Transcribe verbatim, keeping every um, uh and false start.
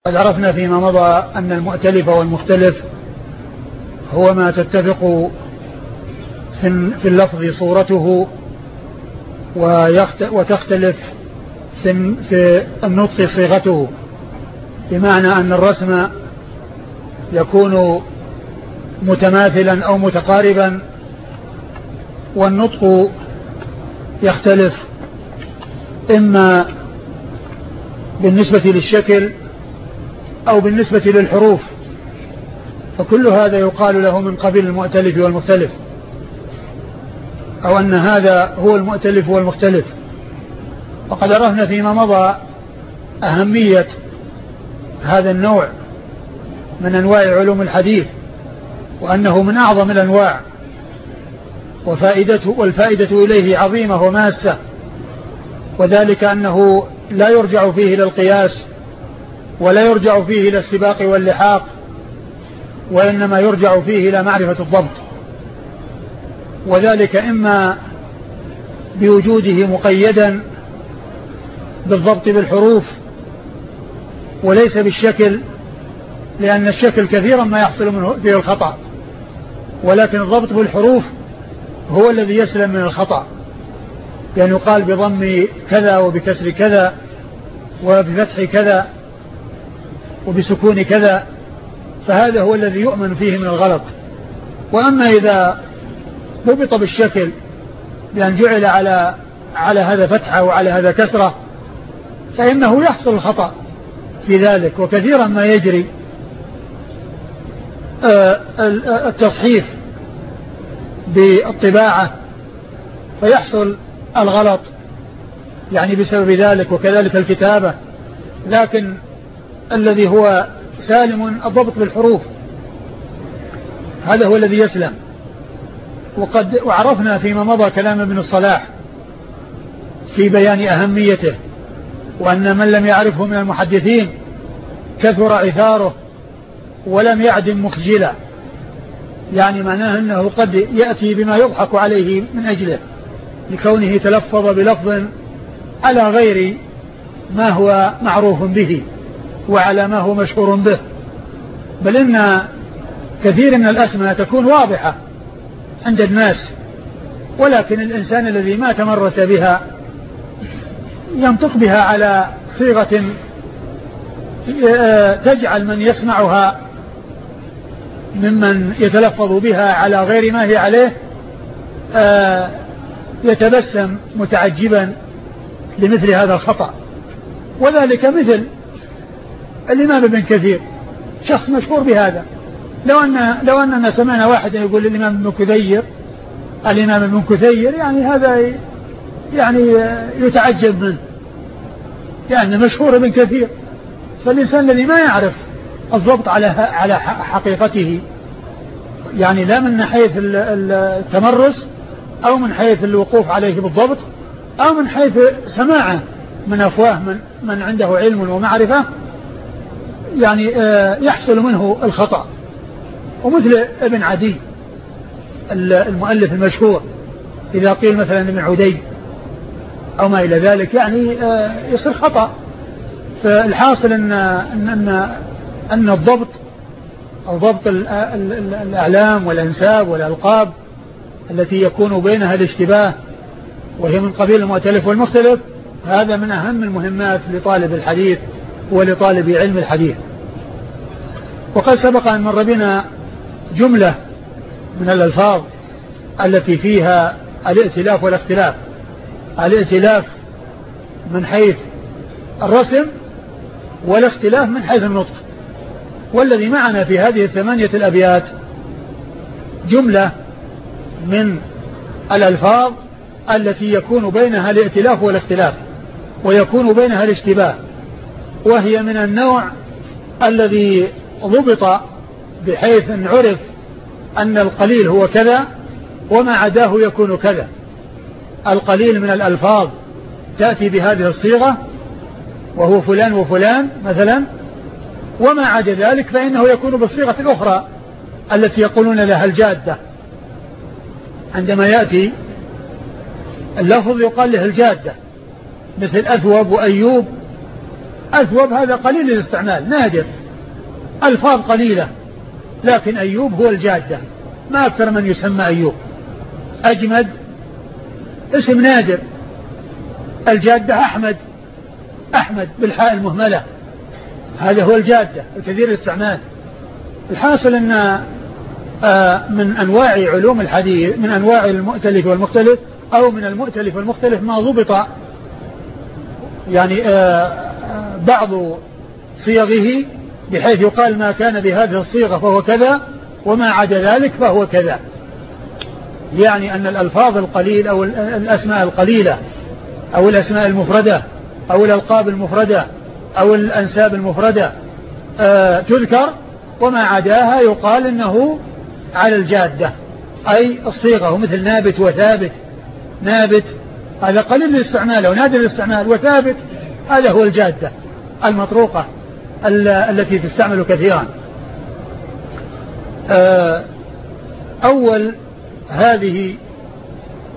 قد عرفنا فيما مضى أن المؤتلف والمختلف هو ما تتفق في اللفظ صورته وتختلف في النطق صيغته، بمعنى أن الرسم يكون متماثلا أو متقاربا، والنطق يختلف إما بالنسبة للشكل أو بالنسبة للحروف، فكل هذا يقال له من قبيل المؤتلف والمختلف، أو أن هذا هو المؤتلف والمختلف. وقد عرفنا فيما مضى أهمية هذا النوع من أنواع علوم الحديث، وأنه من أعظم الأنواع، وفائدته والفائدة إليه عظيمة وماسة، وذلك أنه لا يرجع فيه إلى القياس ولا يرجع فيه إلى السباق واللحاق، وإنما يرجع فيه إلى معرفة الضبط، وذلك إما بوجوده مقيدا بالضبط بالحروف وليس بالشكل، لأن الشكل كثيرا ما يحصل منه فيه الخطأ، ولكن الضبط بالحروف هو الذي يسلم من الخطأ، يعني يقال بضم كذا وبكسر كذا وبفتح كذا وبسكون كذا، فهذا هو الذي يؤمن فيه من الغلط. وأما إذا ضبط بالشكل بأن جعل على على هذا فتحة وعلى هذا كسرة، فإنه يحصل الخطأ في ذلك، وكثيرا ما يجري التصحيف بالطباعة فيحصل الغلط يعني بسبب ذلك، وكذلك الكتابة، لكن الذي هو سالم الضبط بالحروف هذا هو الذي يسلم. وقد وعرفنا فيما مضى كلام ابن الصلاح في بيان أهميته، وأن من لم يعرفه من المحدثين كثر عثاره ولم يعدم مخجلا، يعني معناه أنه قد يأتي بما يضحك عليه من أجله لكونه تلفظ بلفظ على غير ما هو معروف به وعلى ما هو مشهور به، بل إن كثير من الأسماء تكون واضحة عند الناس، ولكن الإنسان الذي ما تمرس بها ينطق بها على صيغة تجعل من يسمعها ممن يتلفظ بها على غير ما هي عليه يتبسم متعجبا لمثل هذا الخطأ. وذلك مثل الإمام ابن كثير، شخص مشهور بهذا، لو أن لو أننا سمعنا واحد يقول الإمام ابن كثير الإمام ابن كثير، يعني هذا يعني يتعجب منه، يعني مشهور ابن كثير. فالإنسان الذي ما يعرف الضبط على على حقيقته، يعني لا من حيث التمرس أو من حيث الوقوف عليه بالضبط أو من حيث سماعه من أفواه من, من عنده علم ومعرفة، يعني يحصل منه الخطأ. ومثل ابن عدي المؤلف المشهور، إذا قيل مثلا ابن عدي أو ما إلى ذلك، يعني يصير خطأ. فالحاصل أن, أن, أن الضبط أو ضبط الأعلام والأنساب والألقاب التي يكون بينها الاشتباه وهي من قبيل المؤتلف والمختلف، هذا من أهم المهمات لطالب الحديث ولطالب علم الحديث. وقد سبق أن مر بنا جملة من الألفاظ التي فيها الائتلاف والاختلاف، الائتلاف من حيث الرسم والاختلاف من حيث النطق. والذي معنا في هذه الثمانية الأبيات جملة من الألفاظ التي يكون بينها الائتلاف والاختلاف ويكون بينها الاشتباه، وهي من النوع الذي ضبط بحيث أن عرف أن القليل هو كذا وما عداه يكون كذا. القليل من الألفاظ تأتي بهذه الصيغة وهو فلان وفلان مثلا، وما عدا ذلك فإنه يكون بالصيغة الأخرى التي يقولون لها الجادة. عندما يأتي اللفظ يقال له الجادة، مثل أثوب وأيوب أثوب هذا قليل الاستعمال نادر، ألفاظ قليلة، لكن أيوب هو الجادة، ما أكثر من يسمى أيوب. أجمد اسم نادر، الجادة أحمد، أحمد بالحاء المهملة، هذا هو الجادة الكثير الاستعمال. الحاصل أن من أنواع علوم الحديث، من أنواع المؤتلف والمختلف، أو من المؤتلف والمختلف ما ضبط يعني بعض صيغه بحيث يقال ما كان بهذه الصيغة فهو كذا، وما عدا ذلك فهو كذا. يعني أن الألفاظ القليل أو الأسماء القليلة أو الأسماء المفردة أو الألقاب المفردة أو الأنساب المفردة آه تذكر، وما عداها يقال إنه على الجادة أي الصيغة، مثل نابت وثابت. نابت هذا قليل الاستعمال أو نادر الاستعمال، وثابت هذا هو الجادة المطروقة التي تستعمل كثيرا. آه أول هذه